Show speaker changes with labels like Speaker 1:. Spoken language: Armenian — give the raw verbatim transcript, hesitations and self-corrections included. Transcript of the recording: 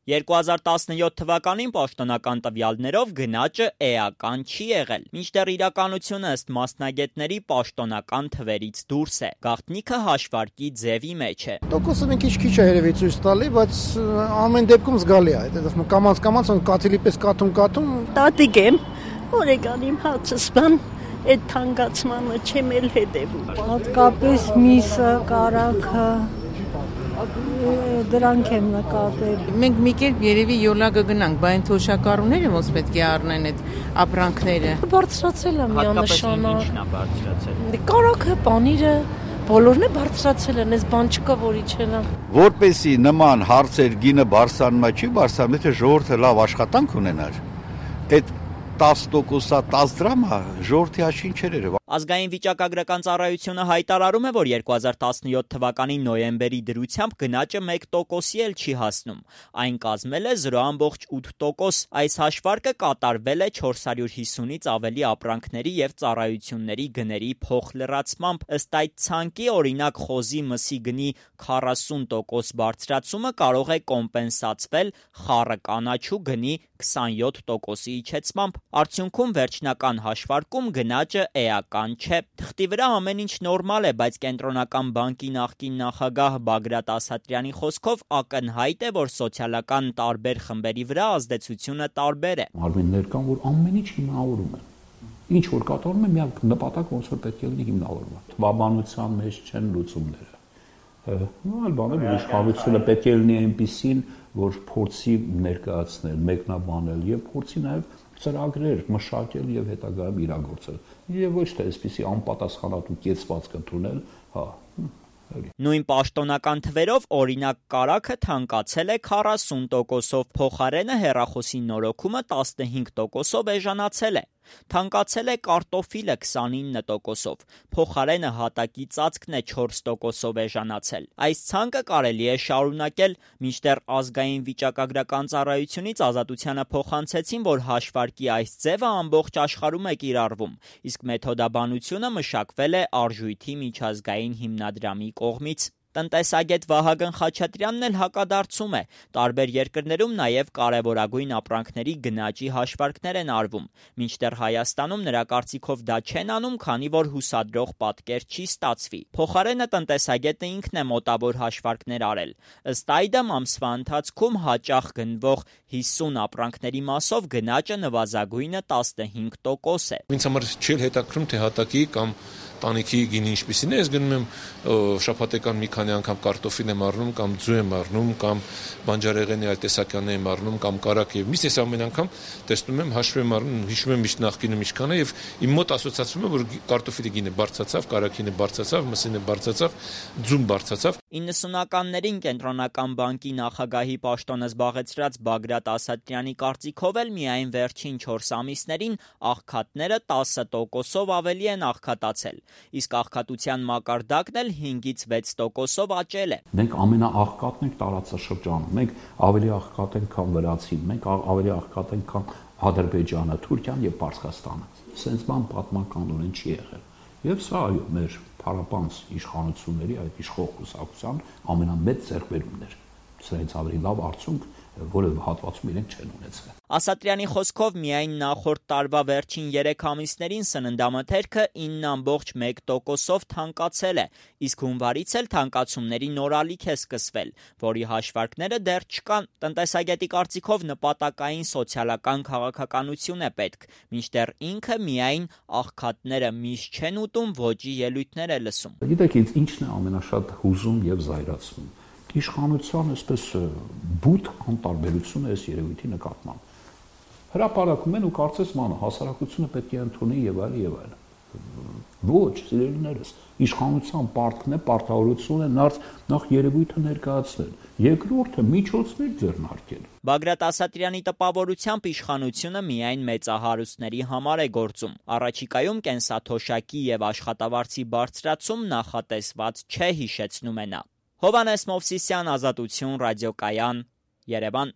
Speaker 1: երկու հազար տասնյոթ թվականին պաշտոնական տվյալներով գնաճը էական չի եղել, մինչդեռ իրականությունը ըստ մասնագետների պաշտոնական թվերից դուրս է։ Գաղտնիքը հաշվարկի ձևի մեջ է։
Speaker 2: Տոկոսը մի քիչ-քիչ է երևի ցույց տալի, բայց ամեն դեպքում զգալի է, այդպես կամած-կամած կաթիլի պես կաթում-կաթում։
Speaker 3: Տատիկ եմ, օրեգանիմ հացս բան, այդ թանկացմանը չեմ էլ հետևում։
Speaker 4: Հատկապես միսը, կարագը, դրանք եմ նկատել։
Speaker 5: Մենք մի կերպ երևի յոլա կգնանք, բայց թոշակառուները ոնց պետք է առնեն այդ ապրանքները։
Speaker 4: Բարձրացել է միանշանակ։
Speaker 1: Ինչն է բարձրացել։
Speaker 4: Կարագը, պանիրը, բոլորն է բարձրացել են, այս բան չկա, որ իջելա։
Speaker 6: Որպեսի նման հարցեր գինը բարձրանում չի բարձրանում, եթե ժողովուրդը լավ աշխատանք ունենար, այդ տասը տոկոսա տասը դրամը ժողովրդի հաշվին չէր երևա։
Speaker 1: Ազգային վիճակագրական ծառայությունը հայտարարում է, որ երկու հազար տասնյոթ թվականի նոյեմբերի դրությամբ գնաճը մեկ տոկոսի էլ չի հասնում։ Այն կազմել է զրո ամբողջ ութ տոկոս։ Այս հաշվարկը կատարվել է չորս հարյուր հիսունից ավելի ապրանքների եւ ծառայությունների գների փոխլրացմամբ։ Ըստ այդ ցանկի, օրինակ խոզի մսի գնի քառասուն տոկոս բարձրացումը կարող է կոմպենսացվել խառը կանաչու գնի քսանյոթ տոկոսի իջեցմամբ։ Արդյունքում վերջնական հաշվարկում գնաճը էական չէ։ Թղթի վրա ամեն ինչ նորմալ է, բայց Կենտրոնական բանկի նախկին նախագահ Բագրատ Ասատրյանի խոսքով ակնհայտ է, որ սոցիալական տարբեր խմբերի վրա ազդեցությունը տարբեր է։
Speaker 7: Մարմիններ կան, որ ամեն ինչ հիմնավորում են։ Ինչ որ կատարում է, միակ նպատակ ոնց որ պետք է լինի հիմնավորվում։ Թվաբանության մեջ չեն լուծումները։ Այլ բաներ իշխանությունը պետք է լինի այնպիսին, որ փորձի ներկայացնել, մեկնաբանել եւ փորձի նաեւ ծրագրեր մշակել եւ հետագայում իրագործել։ Եվ ոչ թե այսպիսի անպատասխանատու կեցվածք ընդունել, հա։
Speaker 1: Նույն պաշտոնական թվերով օրինակ կարագը թանկացել է քառասուն տոկոսով, փոխարենը հեռախոսի նորոգումը տասնհինգ տոկոսով էժանացել է։ Թանկացել է կարտոֆիլը քսանինը տոկոսով, փոխարենը հատակի ծածկն է չորս տոկոսով էժանացել։ Այս ցանկը կարելի է շարունակել, մինչդեռ ազգային վիճակագրական ծառայությունից Ազատությանը փոխանցեցին, որ հաշվարկի այս ձևը ամբողջ աշխարհում է կիրառվում, իսկ մեթոդաբանությունը մշակվել է Արժույթի միջազգային հիմնադրամի կողմից։ Տնտեսագետ Վահագն Խաչատրյանն էլ հակադարձում է։ Տարբեր երկրներում նաև կարևորագույն ապրանքների գնաճի հաշվարկներ են արվում, մինչդեռ Հայաստանում նրա կարծիքով դա չեն անում, քանի որ հուսադրող պատկեր չի ստացվի։ Փոխարենը տնտեսագետը ինքն է մոտավոր հաշվարկներ արել։ Ըստ այդմ ամսվա ընթացքում հաճախ գնվող հիսուն ապրանքների մասով գնաճը նվազագույնը տասնհինգ տոկոս է։
Speaker 8: Ինձ համար չի հետաքրքրում, թե հատակի կամ տանիքի գինի ինչպիսին է, ես գնում եմ շաբաթական մի քանի անգամ կարտոֆիլ եմ առնում, կամ ձու եմ առնում, կամ բանջարեղենի այլ տեսակյաններ եմ առնում, կամ կարակ եւ միշտ ես ամեն անգամ տեսնում եմ, հաշվում եմ առնում, հիշում եմ միշտ նախկինում ինչքան է եւ իմ մոտ ասոցացվում է, որ կարտոֆիլի գինը բարձրացավ, կարակինը բարձրացավ, մսինը բարձրացավ, ձուն բարձրացավ։
Speaker 1: իննսունականներին Կենտրոնական բանկի նախագահի պաշտոնը զբաղեցրած Բագրատ Ասատրյանի կարծիքով էլ միայն վերջին չորս ամիսներին աղքատները տասը տոկոսով ավելի են աղքատացել, իսկ աղքատության մակարդակն էլ հինգից վեց տոկոսով աճել է։
Speaker 7: Մենք ամենաաղքատն ենք տարածաշրջանում, մենք ավելի աղքատ ենք, քան վրացին, մենք ավելի աղքատ ենք, քան Ադրբեջանը, Թուրքիան եւ Պարսկաստանը։ Սենց բան պատմականորեն չի եղել։ Եվ սա այո, մեր փառապանց իշխանությունների այդ իշխող կուսակցության ամենամեծ ձեռքբերումն էր։ Սրանից ավելի լավ արդյունք որևէ հատվածում իրենք չեն ունեցել։
Speaker 1: Ասատրյանի խոսքով միայն նախորդ տարվա վերջին երեք ամիսներին սննդամթերքը ինը ամբողջ մեկ տոկոսով թանկացել է, իսկ հունվարից էլ թանկացումների նոր ալիք է սկսվել, որի հաշվարկները դեռ չկան։ Տնտեսագետի կարծիքով նպատակային սոցիալական քաղաքականություն է պետք, մինչդեռ ինքը միայն աղքատները միշտ չեն ուտում, ոճի ելույթներ է լսում։
Speaker 7: Գիտեք, ինչն է ամենաշատ հուզում եւ զայրացնում։ Իշխանության այսպես բութ անտարբերությունը այս երևույթի նկատմամբ։ Հրապարակում են ու կարծես ման հասարակությունը պետք է ընդունի եւ այլ եւ այլ։ Ոչ, սիրելիներս, իշխանության պարտքն է, պարտավորությունն է նարց նախ երևույթը ներկայացնել, երկրորդը միջոցներ ձեռնարկել։
Speaker 1: Բագրատ Ասատրյանի տպավորությամբ իշխանությունը միայն մեծահարուստների համար է գործում։ Առաջիկայում կենսաթոշակի եւ աշխատավարձի բարձրացում նախատեսված չէ, հիշեցնում է նա։ Հովհաննես Մովսիսյան, Ազատություն, ռադիոկայան, Երևան։